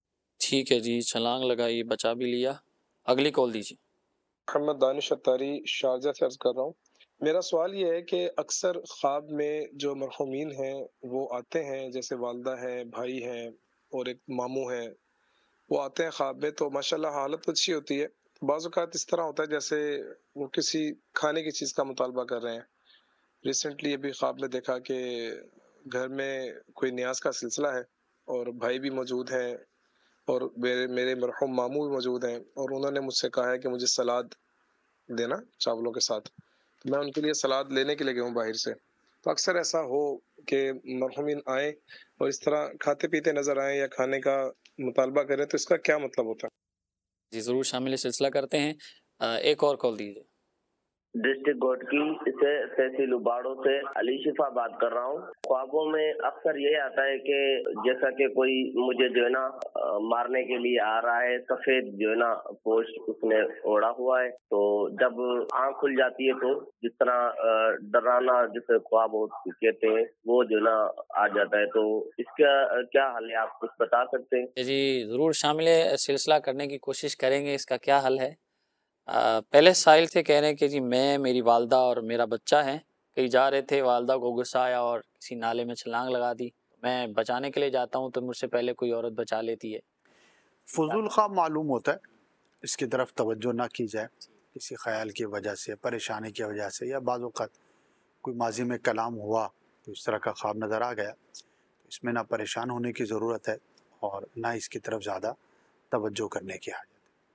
ٹھیک ہے جی، چھلانگ لگائی، بچا بھی لیا۔ اگلی کال دیجیے۔ محمد دانش اتاری شارجہ سے عرض کر رہا ہوں۔ میرا سوال یہ ہے کہ اکثر خواب میں جو مرحومین ہیں وہ آتے ہیں، جیسے والدہ ہیں، بھائی ہیں اور ایک ماموں ہیں، وہ آتے ہیں خواب میں، تو ماشاءاللہ حالت اچھی ہوتی ہے۔ بعض اوقات اس طرح ہوتا ہے جیسے وہ کسی کھانے کی چیز کا مطالبہ کر رہے ہیں۔ ریسنٹلی ابھی خواب میں دیکھا کہ گھر میں کوئی نیاز کا سلسلہ ہے اور بھائی بھی موجود ہیں اور میرے میرے مرحوم ماموں بھی موجود ہیں، اور انہوں نے مجھ سے کہا ہے کہ مجھے سلاد دینا چاولوں کے ساتھ، تو میں ان کے لیے سلاد لینے کے لیے گیا ہوں باہر سے۔ تو اکثر ایسا ہو کہ مرحومین آئیں اور اس طرح کھاتے پیتے نظر آئیں یا کھانے کا مطالبہ کریں، تو اس کا کیا مطلب ہوتا ہے؟ جی ضرور شامل سلسلہ کرتے ہیں۔ ایک اور کال دیجیے۔ ڈسٹرکٹ گوٹکی سے تحصیل باڑوں سے علی شفا بات کر رہا ہوں۔ خوابوں میں اکثر یہ آتا ہے کہ جیسا کہ کوئی مجھے جو ہے نا مارنے کے لیے آ رہا ہے، سفید جو ہے نا پوش اس نے اوڑا ہوا ہے، تو جب آنکھ کھل جاتی ہے تو جس طرح ڈرانا جسے خواب کہتے ہیں وہ جو ہے نا آ جاتا ہے، تو اس کا کیا حل ہے، آپ کچھ بتا سکتے ہیں؟ جی ضرور شامل سلسلہ کرنے کی کوشش کریں گے، اس کا کیا حل ہے۔ پہلے سائل تھے، کہہ رہے ہیں کہ جی میں، میری والدہ اور میرا بچہ ہیں، کہیں جا رہے تھے، والدہ کو غصہ آیا اور کسی نالے میں چھلانگ لگا دی، میں بچانے کے لیے جاتا ہوں تو مجھ سے پہلے کوئی عورت بچا لیتی ہے۔ فضول خواب معلوم ہوتا ہے، اس کی طرف توجہ نہ کی جائے کسی خیال کی وجہ سے، پریشانی کی وجہ سے، یا بعض اوقات کوئی ماضی میں کلام ہوا تو اس طرح کا خواب نظر آ گیا، اس میں نہ پریشان ہونے کی ضرورت ہے اور نہ اس کی طرف زیادہ توجہ کرنے کی حاجت۔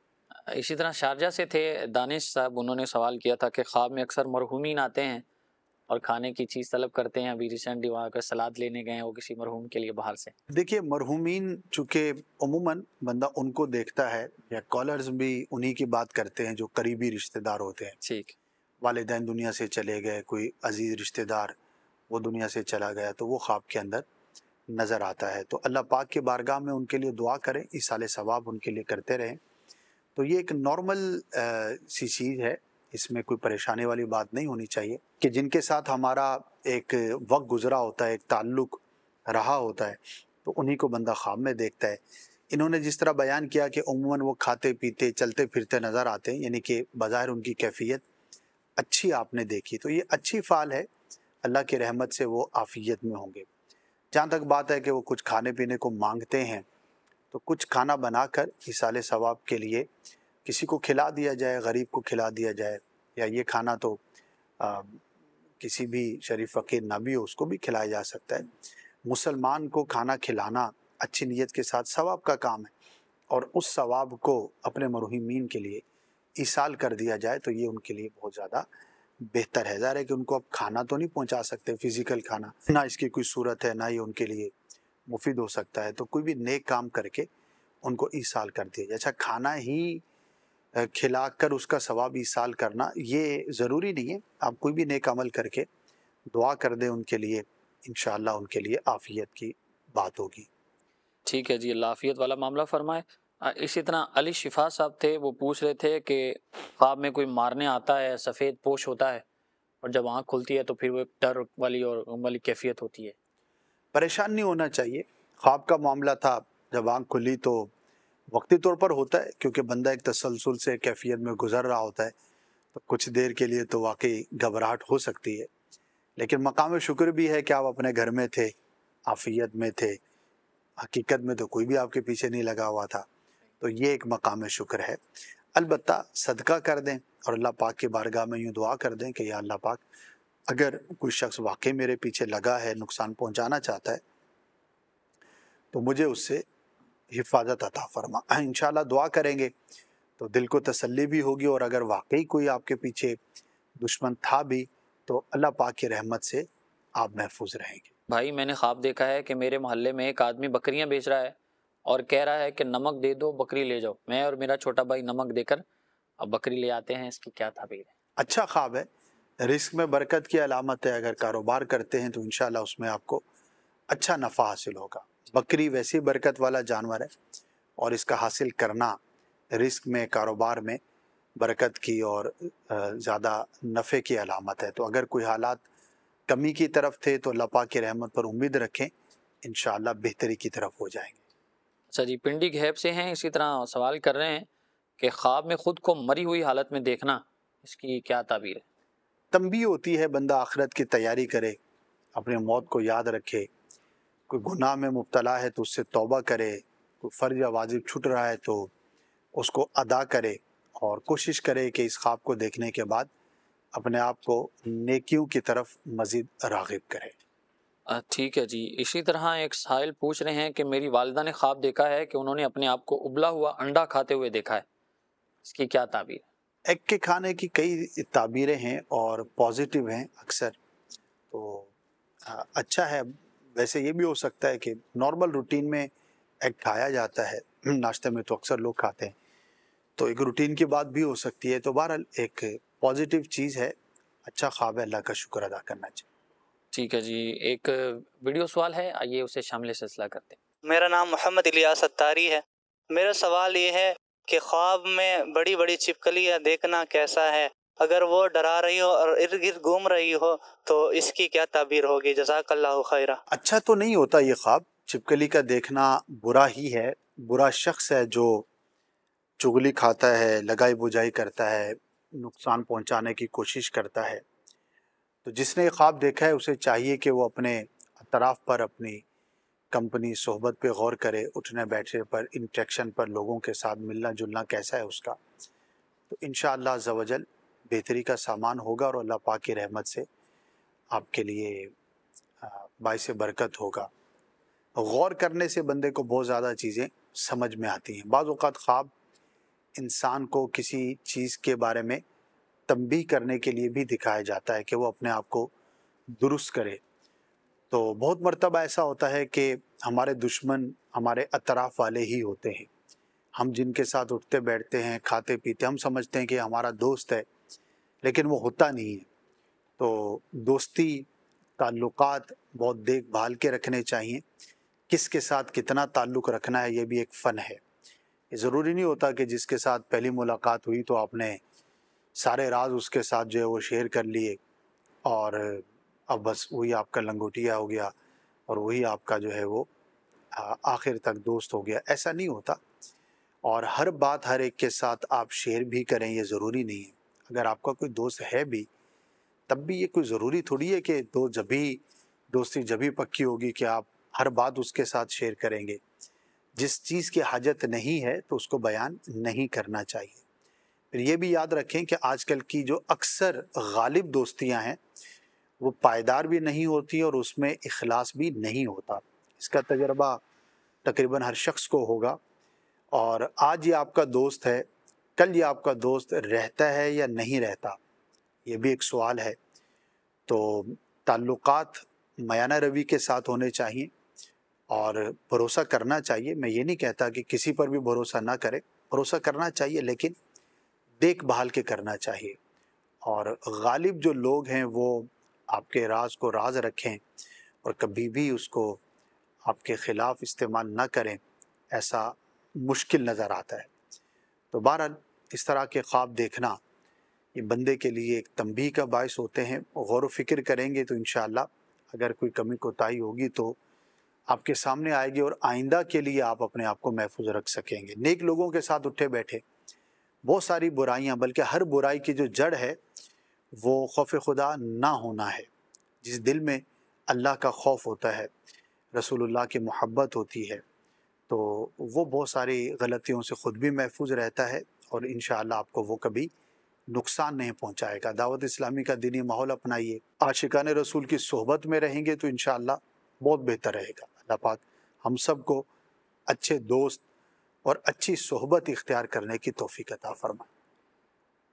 اسی طرح شارجہ سے تھے دانش صاحب، انہوں نے سوال کیا تھا کہ خواب میں اکثر مرحومین آتے ہیں اور کھانے کی چیز طلب کرتے ہیں، ابھی ریسنٹلی وہاں کا سلاد لینے گئے ہیں وہ کسی مرحوم کے لیے باہر سے۔ دیکھیے مرحومین چونکہ عموماً بندہ ان کو دیکھتا ہے، یا کالرز بھی انہی کی بات کرتے ہیں جو قریبی رشتہ دار ہوتے ہیں، ٹھیک، والدین دنیا سے چلے گئے، کوئی عزیز رشتہ دار وہ دنیا سے چلا گیا، تو وہ خواب کے اندر نظر آتا ہے، تو اللہ پاک کے بارگاہ میں ان کے لیے دعا کریں، ایصال ثواب ان کے لیے کرتے رہیں۔ تو یہ ایک نارمل سی چیز ہے، اس میں کوئی پریشانی والی بات نہیں ہونی چاہیے، کہ جن کے ساتھ ہمارا ایک وقت گزرا ہوتا ہے، ایک تعلق رہا ہوتا ہے، تو انہی کو بندہ خواب میں دیکھتا ہے۔ انہوں نے جس طرح بیان کیا کہ عموماً وہ کھاتے پیتے چلتے پھرتے نظر آتے ہیں، یعنی کہ بظاہر ان کی کیفیت اچھی آپ نے دیکھی، تو یہ اچھی فعل ہے، اللہ کی رحمت سے وہ عافیت میں ہوں گے۔ جہاں تک بات ہے کہ وہ کچھ کھانے پینے کو مانگتے ہیں، تو کچھ کھانا بنا کر ایصال ثواب کے لیے کسی کو کھلا دیا جائے، غریب کو کھلا دیا جائے، یا یہ کھانا تو آ, کسی بھی شریف فقیر نہ بھی ہو اس کو بھی کھلایا جا سکتا ہے۔ مسلمان کو کھانا کھلانا اچھی نیت کے ساتھ ثواب کا کام ہے، اور اس ثواب کو اپنے مرحومین کے لیے ایصال کر دیا جائے تو یہ ان کے لیے بہت زیادہ بہتر ہے۔ ظاہر ہے کہ ان کو اب کھانا تو نہیں پہنچا سکتے، فزیکل کھانا، نہ اس کی کوئی صورت ہے، نہ ہی ان کے لیے مفید ہو سکتا ہے، تو کوئی بھی نیک کام کر کے ان کو ایصال کر دیا جائے۔ اچھا کھانا ہی کھلا کر اس کا ثواب ایصال کرنا یہ ضروری نہیں ہے، آپ کوئی بھی نیک عمل کر کے دعا کر دیں ان کے لیے، انشاءاللہ ان کے لیے عافیت کی بات ہوگی۔ ٹھیک ہے جی، اللہ عافیت والا معاملہ فرمائے۔ اسی طرح علی شفا صاحب تھے، وہ پوچھ رہے تھے کہ خواب میں کوئی مارنے آتا ہے، سفید پوش ہوتا ہے، اور جب آنکھ کھلتی ہے تو پھر وہ ایک ڈر والی اور غم والی کیفیت ہوتی ہے۔ پریشان نہیں ہونا چاہیے، خواب کا معاملہ تھا، جب آنکھ کھلی تو وقتی طور پر ہوتا ہے، کیونکہ بندہ ایک تسلسل سے کیفیت میں گزر رہا ہوتا ہے، تو کچھ دیر کے لیے تو واقعی گھبراہٹ ہو سکتی ہے، لیکن مقام شکر بھی ہے کہ آپ اپنے گھر میں تھے، عافیت میں تھے، حقیقت میں تو کوئی بھی آپ کے پیچھے نہیں لگا ہوا تھا، تو یہ ایک مقام شکر ہے۔ البتہ صدقہ کر دیں اور اللہ پاک کی بارگاہ میں یوں دعا کر دیں کہ یا اللہ پاک، اگر کوئی شخص واقعی میرے پیچھے لگا ہے، نقصان پہنچانا چاہتا ہے، تو مجھے اس سے حفاظت عطا فرما۔ انشاءاللہ دعا کریں گے تو دل کو تسلی بھی ہوگی، اور اگر واقعی کوئی آپ کے پیچھے دشمن تھا بھی تو اللہ پاک کی رحمت سے آپ محفوظ رہیں گے۔ بھائی میں نے خواب دیکھا ہے کہ میرے محلے میں ایک آدمی بکریاں بیچ رہا ہے اور کہہ رہا ہے کہ نمک دے دو بکری لے جاؤ۔ میں اور میرا چھوٹا بھائی نمک دے کر اب بکری لے آتے ہیں، اس کی کیا تعبیر ہے؟ اچھا خواب ہے، رزق میں برکت کی علامت ہے۔ اگر کاروبار کرتے ہیں تو انشاءاللہ اس میں آپ کو اچھا نفع حاصل ہوگا۔ بکری ویسی برکت والا جانور ہے اور اس کا حاصل کرنا رزق میں، کاروبار میں برکت کی اور زیادہ نفع کی علامت ہے۔ تو اگر کوئی حالات کمی کی طرف تھے تو اللہ پاک کی رحمت پر امید رکھیں، انشاءاللہ بہتری کی طرف ہو جائیں گے۔ اچھا جی، پنڈی گھیب سے ہیں، اسی طرح سوال کر رہے ہیں کہ خواب میں خود کو مری ہوئی حالت میں دیکھنا، اس کی کیا تعبیر ہے؟ تنبیہ ہوتی ہے بندہ آخرت کی تیاری کرے، اپنے موت کو یاد رکھے، کوئی گناہ میں مبتلا ہے تو اس سے توبہ کرے، کوئی فرض یا واجب چھوٹ رہا ہے تو اس کو ادا کرے، اور کوشش کرے کہ اس خواب کو دیکھنے کے بعد اپنے آپ کو نیکیوں کی طرف مزید راغب کرے۔ ٹھیک ہے جی، اسی طرح ایک سائل پوچھ رہے ہیں کہ میری والدہ نے خواب دیکھا ہے کہ انہوں نے اپنے آپ کو ابلا ہوا انڈا کھاتے ہوئے دیکھا ہے، اس کی کیا تعبیر ہے؟ ایگ کے کھانے کی کئی تعبیریں ہیں اور پازیٹیو ہیں اکثر، تو اچھا ہے۔ ویسے یہ بھی ہو سکتا ہے کہ نارمل روٹین میں ایگ کھایا جاتا ہے، ناشتے میں تو اکثر لوگ کھاتے ہیں، تو ایک روٹین کی بات بھی ہو سکتی ہے۔ تو بہرحال ایک پازیٹیو چیز ہے، اچھا خواب ہے، اللہ کا شکر ادا کرنا چاہیے۔ ٹھیک ہے جی، ایک ویڈیو سوال ہے، آئیے اسے شامل سلسلہ کرتے ہیں۔ میرا نام محمد الیاس اتاری ہے۔ میرا سوال یہ ہے کہ خواب میں بڑی بڑی چھپکلیاں دیکھنا کیسا ہے؟ اگر وہ ڈرا رہی ہو اور ارد گرد گھوم رہی ہو تو اس کی کیا تعبیر ہوگی؟ جزاک اللہ خیرہ۔ اچھا تو نہیں ہوتا یہ خواب، چھپکلی کا دیکھنا برا ہی ہے، برا شخص ہے جو چغلی کھاتا ہے، لگائی بجائی کرتا ہے، نقصان پہنچانے کی کوشش کرتا ہے۔ تو جس نے یہ خواب دیکھا ہے اسے چاہیے کہ وہ اپنے اطراف پر، اپنی کمپنی صحبت پہ غور کرے، اٹھنے بیٹھنے پر، انٹریکشن پر، لوگوں کے ساتھ ملنا جلنا کیسا ہے اس کا، تو انشاءاللہ عز و جل بہتری کا سامان ہوگا اور اللہ پاک کی رحمت سے آپ کے لیے باعث برکت ہوگا۔ غور کرنے سے بندے کو بہت زیادہ چیزیں سمجھ میں آتی ہیں۔ بعض اوقات خواب انسان کو کسی چیز کے بارے میں تنبیہ کرنے کے لیے بھی دکھایا جاتا ہے کہ وہ اپنے آپ کو درست کرے۔ تو بہت مرتبہ ایسا ہوتا ہے کہ ہمارے دشمن ہمارے اطراف والے ہی ہوتے ہیں، ہم جن کے ساتھ اٹھتے بیٹھتے ہیں، کھاتے پیتے، ہم سمجھتے ہیں کہ ہمارا دوست ہے، لیکن وہ ہوتا نہیں ہے۔ تو دوستی تعلقات بہت دیکھ بھال کے رکھنے چاہیے، کس کے ساتھ کتنا تعلق رکھنا ہے یہ بھی ایک فن ہے۔ یہ ضروری نہیں ہوتا کہ جس کے ساتھ پہلی ملاقات ہوئی تو آپ نے سارے راز اس کے ساتھ جو ہے وہ شیئر کر لیے اور اب بس وہی آپ کا لنگوٹیا ہو گیا اور وہی آپ کا جو ہے وہ آخر تک دوست ہو گیا، ایسا نہیں ہوتا۔ اور ہر بات ہر ایک کے ساتھ آپ شیئر بھی کریں، یہ ضروری نہیں ہے۔ اگر آپ کا کوئی دوست ہے بھی تب بھی یہ کوئی ضروری تھوڑی ہے کہ دو جبھی دوستی جبھی پکی ہوگی کہ آپ ہر بات اس کے ساتھ شیئر کریں گے۔ جس چیز کی حاجت نہیں ہے تو اس کو بیان نہیں کرنا چاہیے۔ پھر یہ بھی یاد رکھیں کہ آج کل کی جو اکثر غالب دوستیاں ہیں وہ پائیدار بھی نہیں ہوتی اور اس میں اخلاص بھی نہیں ہوتا۔ اس کا تجربہ تقریباً ہر شخص کو ہوگا، اور آج یہ آپ کا دوست ہے، کل یہ آپ کا دوست رہتا ہے یا نہیں رہتا، یہ بھی ایک سوال ہے۔ تو تعلقات میانہ روی کے ساتھ ہونے چاہیے اور بھروسہ کرنا چاہیے۔ میں یہ نہیں کہتا کہ کسی پر بھی بھروسہ نہ کرے، بھروسہ کرنا چاہیے لیکن دیکھ بھال کے کرنا چاہیے، اور غالب جو لوگ ہیں وہ آپ کے راز کو راز رکھیں اور کبھی بھی اس کو آپ کے خلاف استعمال نہ کریں، ایسا مشکل نظر آتا ہے۔ تو بہرحال اس طرح کے خواب دیکھنا یہ بندے کے لیے ایک تنبیہ کا باعث ہوتے ہیں۔ غور و فکر کریں گے تو انشاءاللہ اگر کوئی کمی کوتاہی ہوگی تو آپ کے سامنے آئے گی اور آئندہ کے لیے آپ اپنے آپ کو محفوظ رکھ سکیں گے۔ نیک لوگوں کے ساتھ اٹھے بیٹھے، بہت ساری برائیاں، بلکہ ہر برائی کی جو جڑ ہے وہ خوف خدا نہ ہونا ہے۔ جس دل میں اللہ کا خوف ہوتا ہے، رسول اللہ کی محبت ہوتی ہے، تو وہ بہت ساری غلطیوں سے خود بھی محفوظ رہتا ہے اور انشاءاللہ آپ کو وہ کبھی نقصان نہیں پہنچائے گا۔ دعوت اسلامی کا دینی ماحول اپنائیے، عاشقان رسول کی صحبت میں رہیں گے تو انشاءاللہ بہت بہتر رہے گا۔ اللہ پاک ہم سب کو اچھے دوست اور اچھی صحبت اختیار کرنے کی توفیق عطا فرمائے۔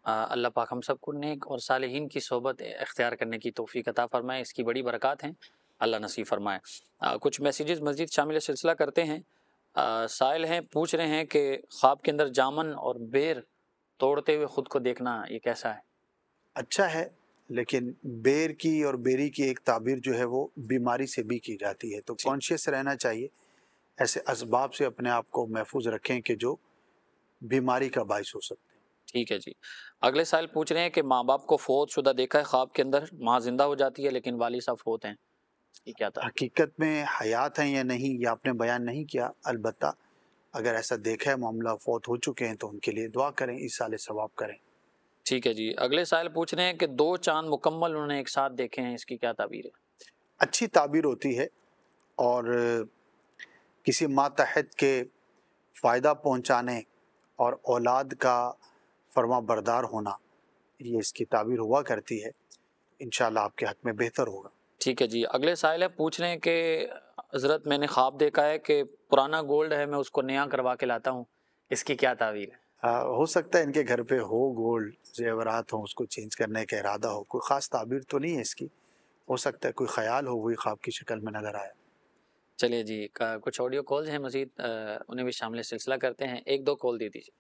اللہ پاک ہم سب کو نیک اور صالحین کی صحبت اختیار کرنے کی توفیق عطا فرمائے، اس کی بڑی برکات ہیں، اللہ نصیب فرمائے۔ کچھ میسیجز مزید شامل سلسلہ کرتے ہیں۔ سائل ہیں، پوچھ رہے ہیں کہ خواب کے اندر جامن اور بیر توڑتے ہوئے خود کو دیکھنا یہ کیسا ہے؟ اچھا ہے، لیکن بیر کی اور بیری کی ایک تعبیر جو ہے وہ بیماری سے بھی کی جاتی ہے، تو کانشیس رہنا چاہیے، ایسے اسباب سے اپنے آپ کو محفوظ رکھیں کہ جو بیماری کا باعث ہو سکتے ہیں۔ ٹھیک ہے جی۔ اگلے سائل پوچھ رہے ہیں کہ ماں باپ کو فوت شدہ دیکھا ہے خواب کے اندر، ماں زندہ ہو جاتی ہے لیکن والد صاحب فوت ہیں، یہ کیا تھا؟ حقیقت میں حیات ہیں یا نہیں یہ آپ نے بیان نہیں کیا، البتہ اگر ایسا دیکھا ہے معاملہ فوت ہو چکے ہیں تو ان کے لیے دعا کریں، ایصال ثواب کریں۔ ٹھیک ہے جی۔ اگلے سائل پوچھ رہے ہیں کہ دو چاند مکمل انہوں نے ایک ساتھ دیکھے ہیں، اس کی کیا تعبیر ہے؟ اچھی تعبیر ہوتی ہے، اور کسی ماتحت کے فائدہ پہنچانے اور اولاد کا فرما بردار ہونا، یہ اس کی تعبیر ہوا کرتی ہے، انشاءاللہ آپ کے حق میں بہتر ہوگا۔ ٹھیک ہے جی۔ اگلے سائل ہے، پوچھ رہے ہیں کہ حضرت میں نے خواب دیکھا ہے کہ پرانا گولڈ ہے، میں اس کو نیا کروا کے لاتا ہوں، اس کی کیا تعبیر ہے؟ آ, ہو سکتا ہے ان کے گھر پہ ہو گولڈ زیورات ہوں، اس کو چینج کرنے کا ارادہ ہو، کوئی خاص تعبیر تو نہیں ہے اس کی، ہو سکتا ہے کوئی خیال ہو وہی خواب کی شکل میں نظر آیا۔ چلیے جی، کچھ آڈیو کالز ہیں مزید، انہیں بھی شامل سلسلہ کرتے ہیں، ایک دو کال دے دیجیے۔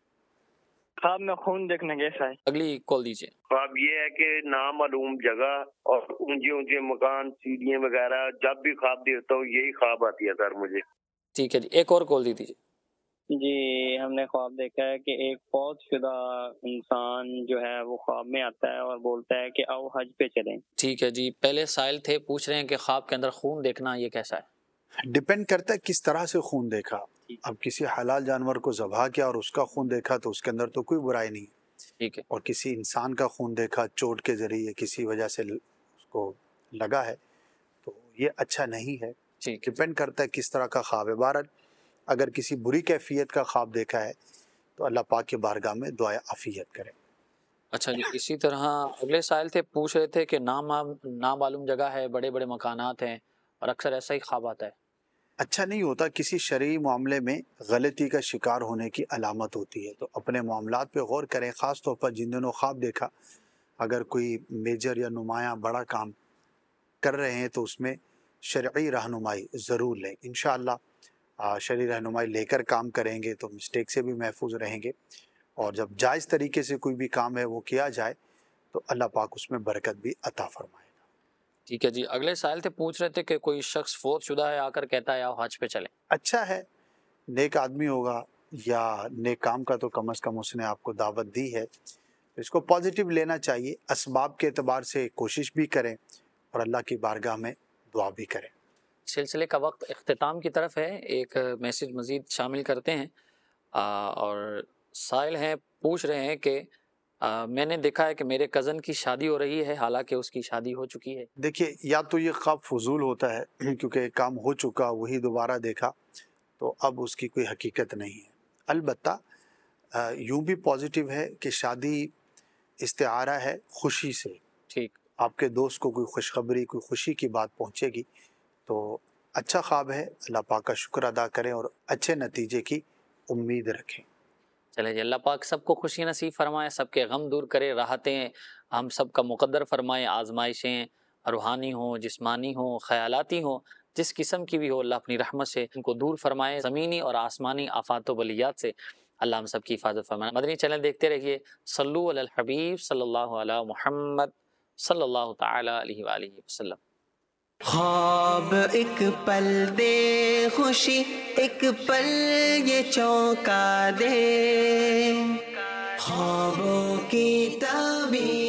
خواب میں خون دیکھنا کیسا ہے؟ اگلی کال دیجیے۔ خواب یہ ہے کہ نامعلوم جگہ اور اونچے اونچے مکان، سیڑھیاں وغیرہ، جب بھی خواب دیکھتا ہوں یہی خواب آتی ہے سر مجھے۔ ٹھیک ہے جی، ایک اور کال دے دیجیے۔ جی، ہم نے خواب دیکھا ہے کہ ایک فوت شدہ انسان جو ہے وہ خواب میں آتا ہے اور بولتا ہے کہ آؤ حج پہ چلیں۔ ٹھیک ہے جی۔ پہلے سائل تھے، پوچھ رہے ہیں کہ خواب کے اندر خون دیکھنا یہ کیسا ہے؟ ڈیپینڈ کرتا ہے کس طرح سے خون دیکھا۔ اب کسی حلال جانور کو ذبح کیا اور اس کا خون دیکھا تو اس کے اندر تو کوئی برائی نہیں، ٹھیک ہے، اور کسی انسان کا خون دیکھا چوٹ کے ذریعے کسی وجہ سے اس کو لگا ہے تو یہ اچھا نہیں ہے۔ ڈیپینڈ کرتا ہے کس طرح کا خواب ہے۔ بہرحال اگر کسی بری کیفیت کا خواب دیکھا ہے تو اللہ پاک کے بارگاہ میں دعائے عافیت کریں۔ اچھا جی، اسی طرح اگلے سائل تھے، پوچھ رہے تھے کہ نامعلوم جگہ ہے، بڑے بڑے مکانات ہیں اور اکثر ایسا ہی خواب آتا ہے۔ اچھا نہیں ہوتا، کسی شرعی معاملے میں غلطی کا شکار ہونے کی علامت ہوتی ہے، تو اپنے معاملات پہ غور کریں، خاص طور پر جن دنوں خواب دیکھا اگر کوئی میجر یا نمایاں بڑا کام کر رہے ہیں تو اس میں شرعی رہنمائی ضرور لیں۔ انشاءاللہ شرعی رہنمائی لے کر کام کریں گے تو مسٹیک سے بھی محفوظ رہیں گے، اور جب جائز طریقے سے کوئی بھی کام ہے وہ کیا جائے تو اللہ پاک اس میں برکت بھی عطا فرمائے گا۔ ٹھیک ہے جی۔ اگلے سائل تھے، پوچھ رہے تھے کہ کوئی شخص فوت شدہ ہے، آ کر کہتا ہے آؤ حج پہ چلیں۔ اچھا ہے، نیک آدمی ہوگا یا نیک کام کا تو کم از کم اس نے آپ کو دعوت دی ہے، اس کو پازیٹیو لینا چاہیے، اسباب کے اعتبار سے کوشش بھی کریں اور اللہ کی بارگاہ میں دعا بھی کریں۔ سلسلے کا وقت اختتام کی طرف ہے، ایک میسج مزید شامل کرتے ہیں، اور سائل ہیں، پوچھ رہے ہیں کہ میں نے دیکھا ہے کہ میرے کزن کی شادی ہو رہی ہے حالانکہ اس کی شادی ہو چکی ہے۔ دیکھیے، یا تو یہ خواب فضول ہوتا ہے کیونکہ ایک کام ہو چکا وہی دوبارہ دیکھا تو اب اس کی کوئی حقیقت نہیں ہے، البتہ یوں بھی پازیٹیو ہے کہ شادی استعارہ ہے خوشی سے، ٹھیک، آپ کے دوست کو کوئی خوشخبری، کوئی خوشی کی بات پہنچے گی تو اچھا خواب ہے، اللہ پاک کا شکر ادا کریں اور اچھے نتیجے کی امید رکھیں۔ چلے جی، اللہ پاک سب کو خوشی نصیب فرمائے، سب کے غم دور کرے، راحتیں ہم سب کا مقدر فرمائے، آزمائشیں روحانی ہوں، جسمانی ہوں، خیالاتی ہوں، جس قسم کی بھی ہو، اللہ اپنی رحمت سے ان کو دور فرمائے، زمینی اور آسمانی آفات و بلیات سے اللہ ہم سب کی حفاظت فرمائے۔ مدنی چینل دیکھتے رہیے، صلو علی الحبیب صلی اللہ علی محمد صلی اللہ تعالی علیہ وآلہ وسلم۔ خواب ایک پل دے خوشی، ایک پل یہ چونکا دے، خوابوں کی تعبیر